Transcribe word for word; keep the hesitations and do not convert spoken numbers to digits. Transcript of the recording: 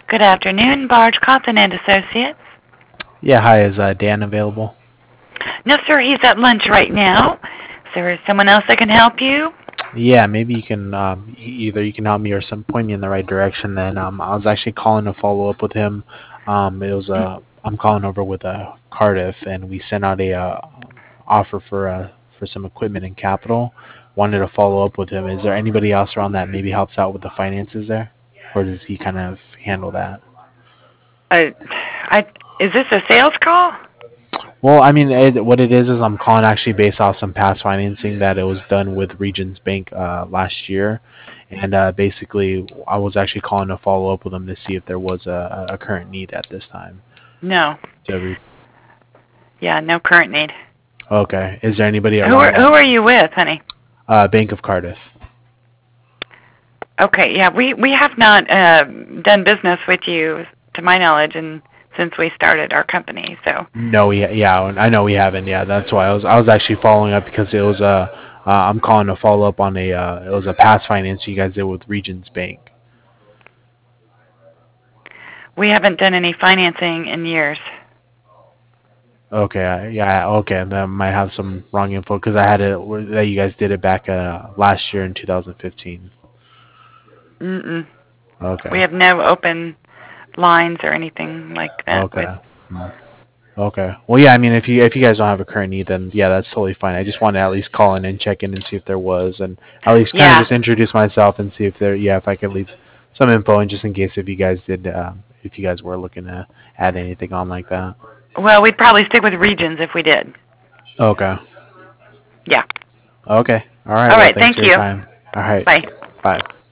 Good afternoon, Barge Cawthon and Associates. Yeah, hi, is uh, Dan available? No, sir, he's at lunch right now. Is there someone else that can help you? Yeah, maybe you can um, e- either you can help me or some point me in the right direction. Then um, I was actually calling to follow up with him. Um, it was uh, I'm calling over with uh, Cardiff, and we sent out a uh, offer for uh, for some equipment and capital. Wanted to follow up with him. Is there anybody else around that maybe helps out with the finances there, or does he kind of handle that? Uh, I, is this a sales call? Well, I mean, it, what it is is I'm calling actually based off some past financing that it was done with Regions Bank uh, last year, and uh, basically I was actually calling to follow up with them to see if there was a, a current need at this time. No. To re- Yeah, no current need. okay, is there anybody Who around are that? who are you with, honey? Uh, Bank of Cardiff. Okay, yeah, we we have not uh, done business with you, to my knowledge, and since we started our company. So No, we yeah, I know we haven't. Yeah, that's why I was I was actually following up because it was a uh, I'm calling to follow up on a uh, it was a past finance you guys did with Regions Bank. we haven't done any financing in years. Okay, I- yeah, okay, that might have some wrong info because I had it that you guys did it back uh, last year in two thousand fifteen. Mm-mm. We Okay, have no open lines or anything like that with. okay, mm, okay. Well, yeah, I mean, if you if you guys don't have a current need, then yeah, that's totally fine. I just wanted to at least call in and check in and see if there was, and at least kind of Yeah. just introduce myself and see if there, yeah, if I could leave some info, and just in case if you guys did, uh, if you guys were looking to add anything on like that. Well, we'd probably stick with regions if we did. Okay, Yeah. okay, all right. All Well, right. thanks Thank for your you. time. All right, Bye. bye.